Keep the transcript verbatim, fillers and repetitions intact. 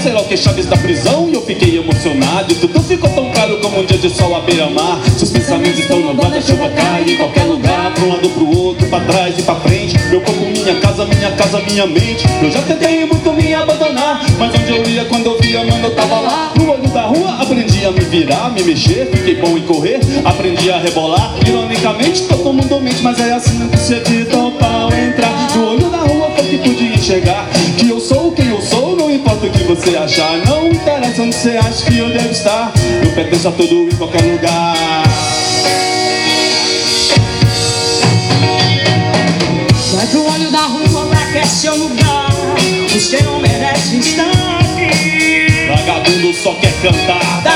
sei lá o que, chaves da prisão. E eu fiquei emocionado, e tudo ficou tão claro como um dia de sol à beira-mar. Seus pensamentos estão nublados, a chuva cai em qualquer lugar, pra um lado, pro outro, pra trás e pra frente. Meu corpo, minha casa, minha casa, minha mente. Eu já tentei muito me abandonar, mas onde eu ia, quando eu via, mano, eu tava lá. No olho da rua, aprendi a me virar, me mexer. Fiquei bom em correr, aprendi a rebolar. Ironicamente, todo mundo mente, mas é assim que se evita o pau entrar. No olho da rua foi que pude enxergar que eu sou quem eu sou, não importa o que você achar. Não interessa onde você acha que eu devo estar, eu pertenço a tudo em qualquer lugar. Vai pro olho da rua, lá que é seu lugar. Você não merece estar aqui. Vagabundo só quer cantar.